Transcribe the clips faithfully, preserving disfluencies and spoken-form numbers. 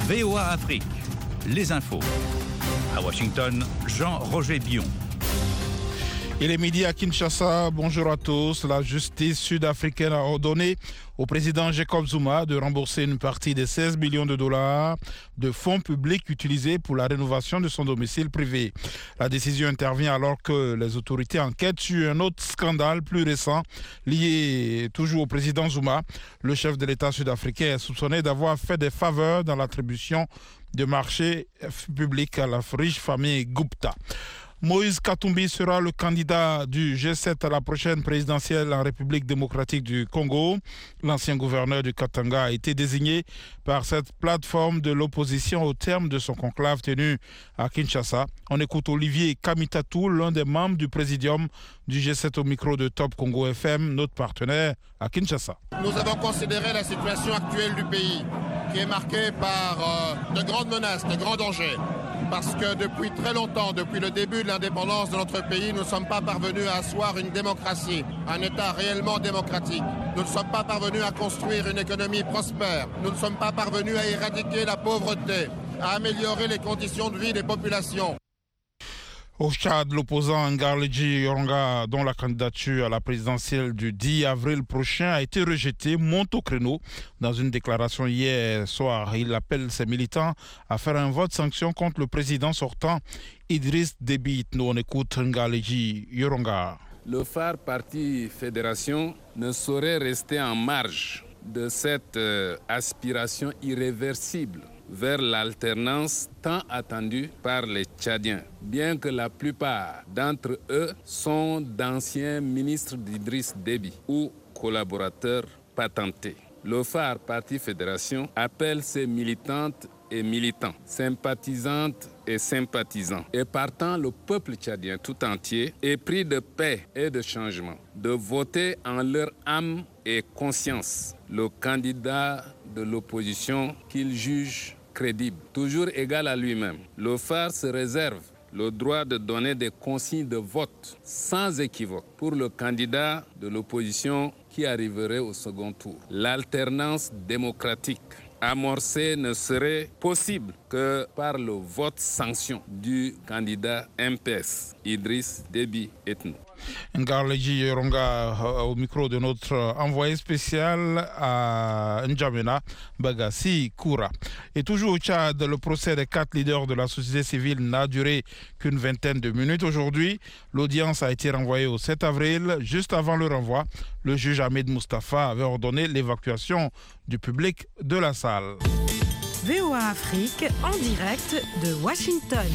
V O A Afrique, les infos. À Washington, Jean-Roger Bion. Il est midi à Kinshasa. Bonjour à tous. La justice sud-africaine a ordonné au président Jacob Zuma de rembourser une partie des seize millions de dollars de fonds publics utilisés pour la rénovation de son domicile privé. La décision intervient alors que les autorités enquêtent sur un autre scandale plus récent lié toujours au président Zuma. Le chef de l'État sud-africain est soupçonné d'avoir fait des faveurs dans l'attribution de marchés publics à la riche famille Gupta. Moïse Katumbi sera le candidat du G sept à la prochaine présidentielle en République démocratique du Congo. L'ancien gouverneur du Katanga a été désigné par cette plateforme de l'opposition au terme de son conclave tenu à Kinshasa. On écoute Olivier Kamitatou, l'un des membres du présidium du G sept au micro de Top Congo F M, notre partenaire à Kinshasa. Nous avons considéré la situation actuelle du pays qui est marquée par euh, de grandes menaces, de grands dangers. Parce que depuis très longtemps, depuis le début de l'indépendance de notre pays, nous ne sommes pas parvenus à asseoir une démocratie, un État réellement démocratique. Nous ne sommes pas parvenus à construire une économie prospère. Nous ne sommes pas parvenus à éradiquer la pauvreté, à améliorer les conditions de vie des populations. Au Tchad, l'opposant Ngarledji Yoronga, dont la candidature à la présidentielle du dix avril prochain a été rejetée, monte au créneau. Dans une déclaration hier soir, il appelle ses militants à faire un vote sanction contre le président sortant Idriss Déby Itno. On écoute Ngarledji Yoronga. Le phare parti Fédération ne saurait rester en marge de cette euh, aspiration irréversible vers l'alternance tant attendue par les Tchadiens, bien que la plupart d'entre eux sont d'anciens ministres d'Idriss Déby ou collaborateurs patentés. Le phare Parti Fédération appelle ses militantes et militants, sympathisantes et sympathisants, et partant le peuple tchadien tout entier, épris de paix et de changement, de voter en leur âme et conscience le candidat de l'opposition qu'ils jugent crédible, toujours égal à lui-même. Le phare se réserve le droit de donner des consignes de vote sans équivoque pour le candidat de l'opposition qui arriverait au second tour. L'alternance démocratique amorcée ne serait possible que par le vote sanction du candidat M P S, Idriss Déby Itno. Ngarledji Yoronga au micro de notre envoyé spécial à N'Djamena, Bagassi Koura. Et toujours au Tchad, le procès des quatre leaders de la société civile n'a duré qu'une vingtaine de minutes. Aujourd'hui, l'audience a été renvoyée au sept avril. Juste avant le renvoi, le juge Ahmed Mustafa avait ordonné l'évacuation du public de la salle. V O A Afrique en direct de Washington.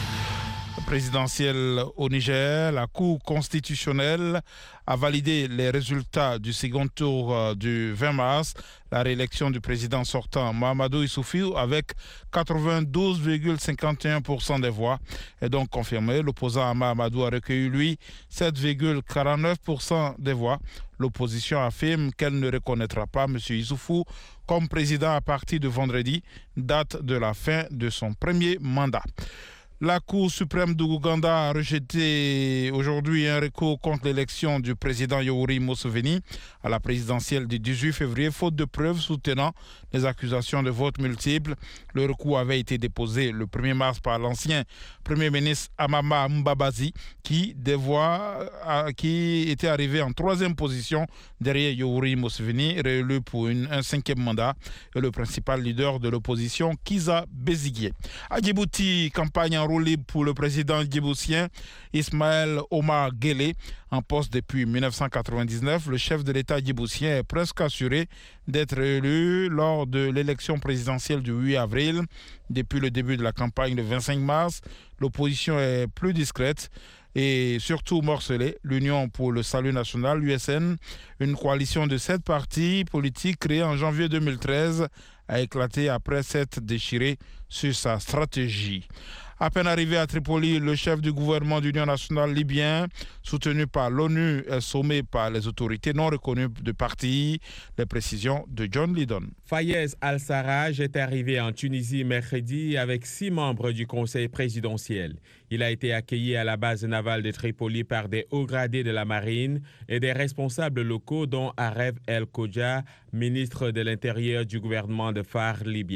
Présidentielle au Niger, la Cour constitutionnelle a validé les résultats du second tour du vingt mars. La réélection du président sortant Mahamadou Issoufou avec quatre-vingt-douze virgule cinquante et un pour cent des voix est donc confirmée. L'opposant Mahamadou a recueilli, lui, sept virgule quarante-neuf pour cent des voix. L'opposition affirme qu'elle ne reconnaîtra pas M. Issoufou comme président à partir de vendredi, date de la fin de son premier mandat. La Cour suprême d'Ouganda a rejeté aujourd'hui un recours contre l'élection du président Yoweri Museveni à la présidentielle du dix-huit février, faute de preuves soutenant les accusations de vote multiples. Le recours avait été déposé le premier mars par l'ancien Premier ministre Amama Mbabazi, qui, des voix, qui était arrivé en troisième position derrière Yoweri Museveni, réélu pour une, un cinquième mandat, et le principal leader de l'opposition, Kiza Besigye. À Djibouti, campagne en roue libre pour le président djiboutien Ismaël Omar Guelleh. En poste depuis mille neuf cent quatre-vingt-dix-neuf, le chef de l'État djiboutien est presque assuré d'être élu lors de l'élection présidentielle du huit avril. Depuis le début de la campagne le vingt-cinq mars, l'opposition est plus discrète et surtout morcelée. L'Union pour le Salut National, l'U S N, une coalition de sept partis politiques créée en janvier deux mille treize, a éclaté après s'être déchirée sur sa stratégie. À peine arrivé à Tripoli, le chef du gouvernement d'union nationale libyen, soutenu par l'ONU, est sommé par les autorités non reconnues de parti. Les précisions de John Lydon. Fayez Al-Sarraj est arrivé en Tunisie mercredi avec six membres du conseil présidentiel. Il a été accueilli à la base navale de Tripoli par des hauts gradés de la marine et des responsables locaux, dont Aref El Kodja, ministre de l'Intérieur du gouvernement de Phare Libya.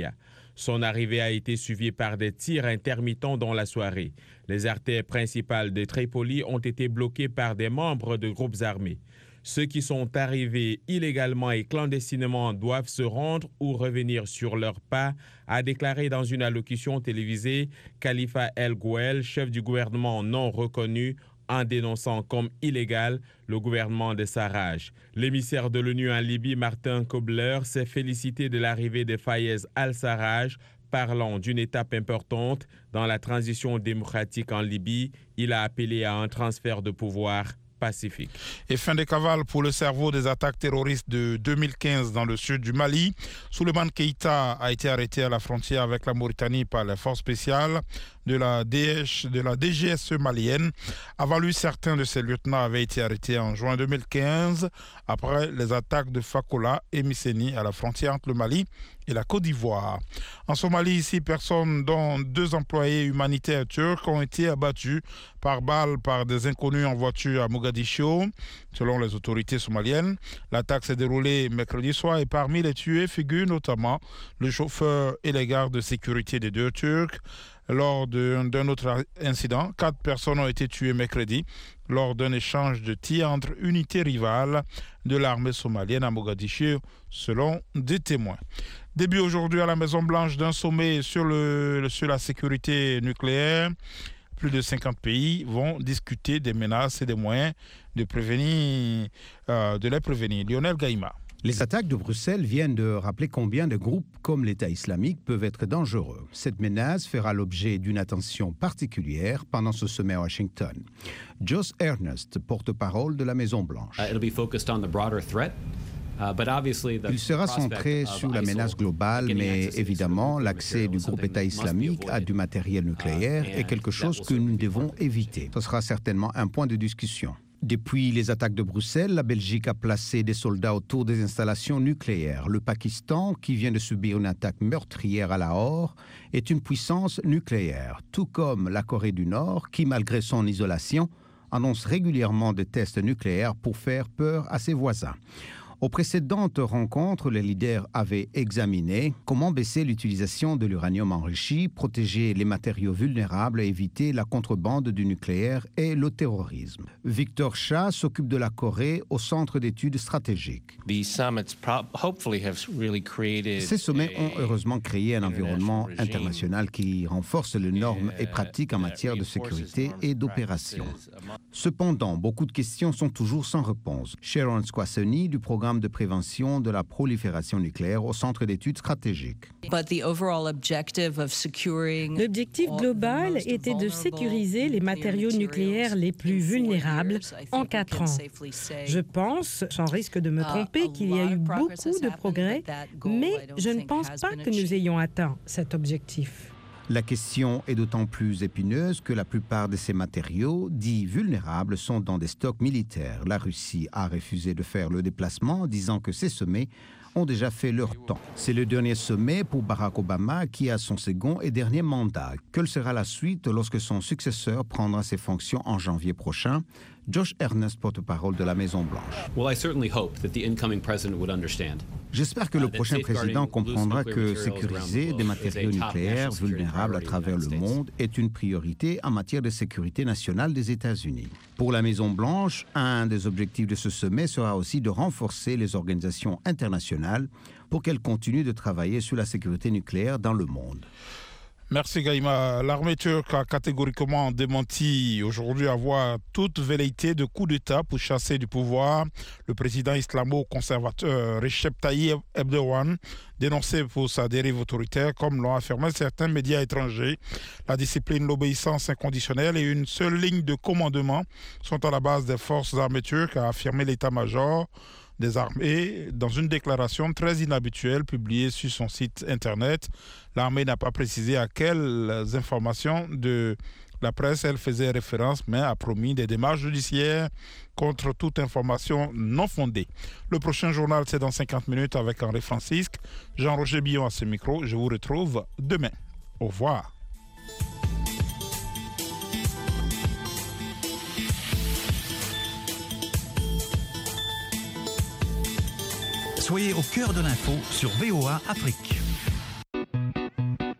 Son arrivée a été suivie par des tirs intermittents dans la soirée. Les artères principales de Tripoli ont été bloquées par des membres de groupes armés. Ceux qui sont arrivés illégalement et clandestinement doivent se rendre ou revenir sur leurs pas, a déclaré dans une allocution télévisée Khalifa El Gouel, chef du gouvernement non reconnu, en dénonçant comme illégal le gouvernement de Sarraj. L'émissaire de l'ONU en Libye, Martin Kobler, s'est félicité de l'arrivée de Fayez al-Sarraj, parlant d'une étape importante dans la transition démocratique en Libye. Il a appelé à un transfert de pouvoir pacifique. Et fin des cavales pour le cerveau des attaques terroristes de deux mille quinze dans le sud du Mali. Souleymane Keïta a été arrêté à la frontière avec la Mauritanie par les forces spéciales de la, D H, de la D G S E malienne. Avant lui, certains de ses lieutenants avaient été arrêtés en juin deux mille quinze après les attaques de Fakola et Misseni à la frontière entre le Mali et la Côte d'Ivoire. En Somalie, six personnes, dont deux employés humanitaires turcs, ont été abattus par balles par des inconnus en voiture à Mogadiscio, selon les autorités somaliennes. L'attaque s'est déroulée mercredi soir et parmi les tués figurent notamment le chauffeur et les gardes de sécurité des deux Turcs. Lors d'un autre incident, quatre personnes ont été tuées mercredi lors d'un échange de tirs entre unités rivales de l'armée somalienne à Mogadiscio, selon des témoins. Début aujourd'hui à la Maison-Blanche d'un sommet sur, le, sur la sécurité nucléaire. Plus de cinquante pays vont discuter des menaces et des moyens de, prévenir, euh, de les prévenir. Lionel Gaïma. Les attaques de Bruxelles viennent de rappeler combien de groupes comme l'État islamique peuvent être dangereux. Cette menace fera l'objet d'une attention particulière pendant ce sommet à Washington. Josh Earnest, porte-parole de la Maison-Blanche. Uh, it'll be focused on the broader threat. Il sera centré sur la menace globale, mais évidemment, l'accès du groupe État islamique à du matériel nucléaire est quelque chose que nous devons éviter. Ce sera certainement un point de discussion. Depuis les attaques de Bruxelles, la Belgique a placé des soldats autour des installations nucléaires. Le Pakistan, qui vient de subir une attaque meurtrière à Lahore, est une puissance nucléaire, tout comme la Corée du Nord, qui, malgré son isolation, annonce régulièrement des tests nucléaires pour faire peur à ses voisins. Aux précédentes rencontres, les leaders avaient examiné comment baisser l'utilisation de l'uranium enrichi, protéger les matériaux vulnérables et éviter la contrebande du nucléaire et le terrorisme. Victor Shah s'occupe de la Corée au Centre d'études stratégiques. Ces sommets ont heureusement créé un environnement international qui renforce les normes et pratiques en matière de sécurité et d'opération. Cependant, beaucoup de questions sont toujours sans réponse. Sharon Squassony, du programme de prévention de la prolifération nucléaire au Centre d'études stratégiques. L'objectif global était de sécuriser les matériaux nucléaires les plus vulnérables en quatre ans. Je pense, sans risque de me tromper, qu'il y a eu beaucoup de progrès, mais je ne pense pas que nous ayons atteint cet objectif. La question est d'autant plus épineuse que la plupart de ces matériaux, dits vulnérables, sont dans des stocks militaires. La Russie a refusé de faire le déplacement, disant que ces sommets ont déjà fait leur temps. C'est le dernier sommet pour Barack Obama qui a son second et dernier mandat. Quelle sera la suite lorsque son successeur prendra ses fonctions en janvier prochain? Josh Earnest, porte-parole de la Maison-Blanche. Well, I certainly hope that the incoming president would understand. J'espère que le prochain président comprendra que sécuriser des matériaux nucléaires vulnérables à travers le monde est une priorité en matière de sécurité nationale des États-Unis. Pour la Maison-Blanche, un des objectifs de ce sommet sera aussi de renforcer les organisations internationales pour qu'elles continuent de travailler sur la sécurité nucléaire dans le monde. Merci Gaïma. L'armée turque a catégoriquement démenti aujourd'hui avoir toute velléité de coup d'État pour chasser du pouvoir le président islamo-conservateur Recep Tayyip Erdogan, dénoncé pour sa dérive autoritaire, comme l'ont affirmé certains médias étrangers. La discipline, l'obéissance inconditionnelle et une seule ligne de commandement sont à la base des forces armées turques, a affirmé l'état-major des armées dans une déclaration très inhabituelle publiée sur son site internet. L'armée n'a pas précisé à quelles informations de la presse elle faisait référence, mais a promis des démarches judiciaires contre toute information non fondée. Le prochain journal, c'est dans cinquante minutes avec Henri Francisque. Jean-Roger Billon à ce micro. Je vous retrouve demain. Au revoir. Soyez au cœur de l'info sur V O A Afrique.